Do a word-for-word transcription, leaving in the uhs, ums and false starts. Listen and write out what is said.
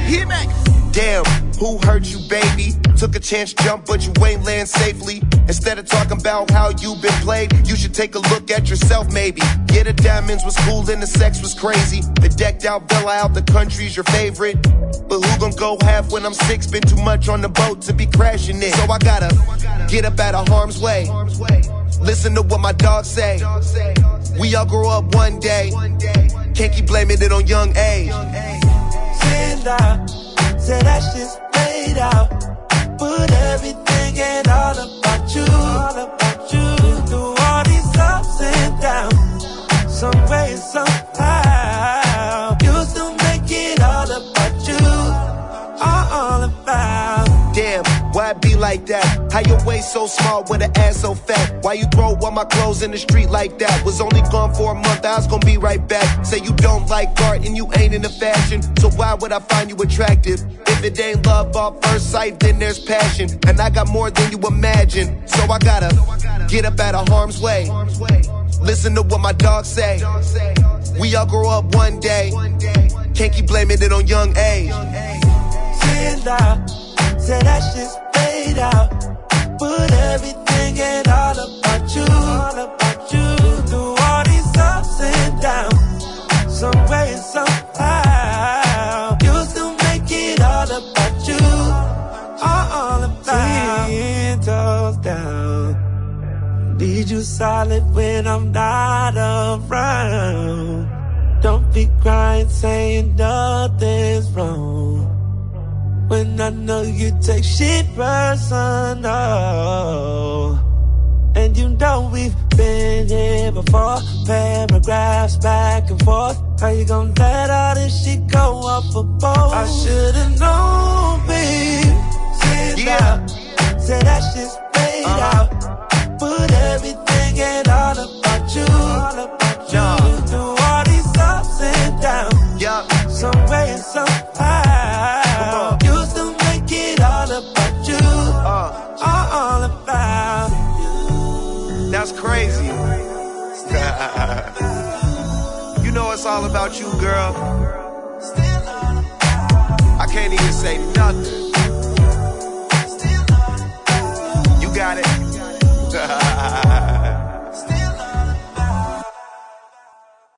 Hit back. Damn, who hurt you, baby? Took a chance jump, but you ain't land safely. Instead of talking about how you been played, you should take a look at yourself, maybe. Yeah, the diamonds was cool and the sex was crazy. The decked out villa out the country's your favorite. But who gon' go half when I'm six? Been too much on the boat to be crashing it. So I gotta get up out of harm's way. Listen to what my dogs say. We all grow up one day. Can't keep blaming it on young age. Stand out, say that shit's laid out. Put everything and all about you, all about you. Through all these ups and downs, some way, somehow, you still make it all about you, all, all about. Damn, why it be like that? How your waist so small with an ass so fat? Why you throw all my clothes in the street like that? Was only gone for a month, I was gonna be right back. Say you don't like art and you ain't into fashion, so why would I find you attractive? If it ain't love off first sight, then there's passion. And I got more than you imagine, so I gotta get up out of harm's way. Listen to what my dogs say. We all grow up one day. Can't keep blaming it on young age. Stand out, say that shit's laid out. Put everything and all about you, all about you. Through all these ups and downs, some way, somehow, you still make it all about you, all, all about. Ten toes down, need you solid when I'm not around. Don't be crying, saying nothing's wrong, when I know you take shit personal. And you know we've been here before. Paragraphs back and forth. How you gon' let all this shit go off a boat? I should've known, babe. Sit Yeah. out, say that shit's laid Uh-huh. out. Put everything and all about you, all about you. Nah. Through all these ups and downs, Yup. some way and somehow, you still make it all about you, Uh, all, all about you. that's crazy. You know it's all about you, girl. I can't even say nothing.